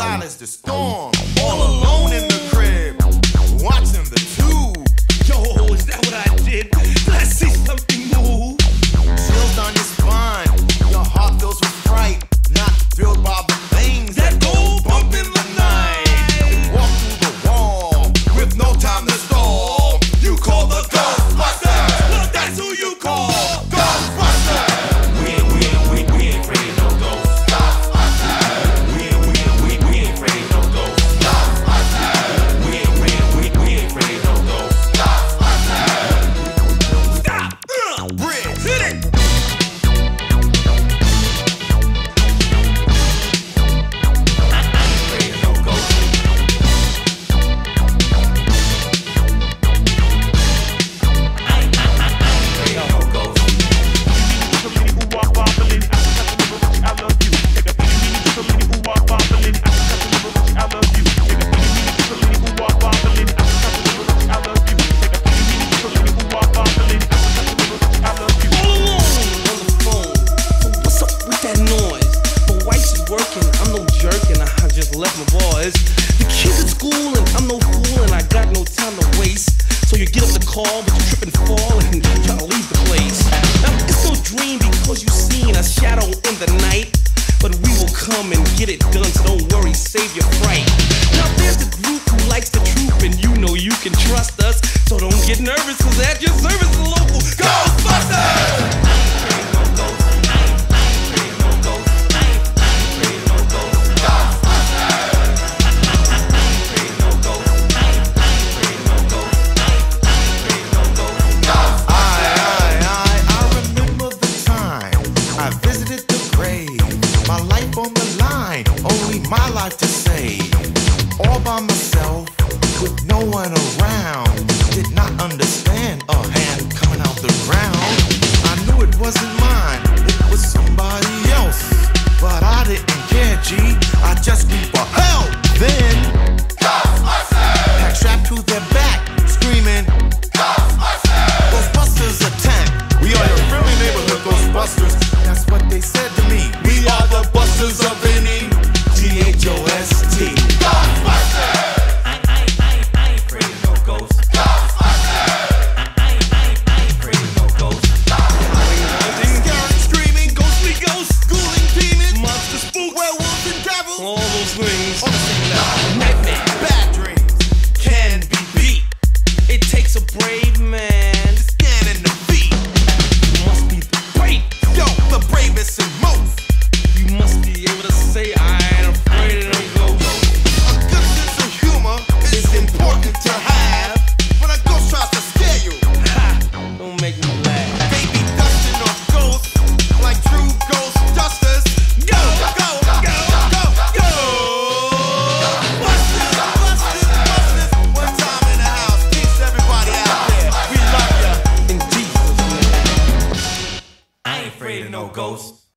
wild as the storm. All alone in the crib, watching the tube. Yo, is that what I did? Did I see something new? Chills on your spine, your heart fills with fright. Not filled by the things That go bump in the night. walk through the wall with no time to stall. You call the Ghostbusters. Well, that's who you call. Ghostbusters. We ain't afraid of no ghosts. We ain't afraid of no ghosts. We ain't afraid of no ghosts. Stop! Bridge. Hit it! I'm no jerk and I just left my boys. The kids at school and I'm no fool and I got no time to waste. So you get up the call but you trip and fall and try to leave the place. Now it's no dream because you seen a shadow in the night. But we will come and get it done, so don't worry, save your fright. Now there's the group who likes the troop and you know you can trust us. So don't get nervous cause at your service the local Ghostbusters! My life to save, all by myself, with no one around. Did not understand a hand coming out the ground. I knew it wasn't mine, it was somebody else. But I didn't care, G, I just screamed for help. Then, Ghostbusters! Pack strapped to their back, screaming, Ghostbusters! Ghostbusters attack. We are your friendly neighborhood Ghostbusters. That's what they said to me. We are the busters of any G-H-O-S-T. Ghostbusters! I ain't afraid of no ghosts. Ghostbusters! I ain't afraid of no ghosts. Scaring, screaming, ghostly ghosts, ghouling demons, Monster spooks, werewolves and devils, all those things. on the same level. Nightmare, bad dreams, can be beat. It takes a brave man. To stand in the beat. You must be brave. Yo, the bravest and most. You must be able to say I ain't afraid of no ghosts. A good sense of humor is important to have. When a ghost tries to scare you, Ha! Don't make me laugh. they be dusting off ghosts like true ghost dusters. Go, go, go, go, go. Busters, busters, busters. One time in the house. Peace, everybody out there. We love ya. In Jesus' name. I ain't afraid of no ghosts.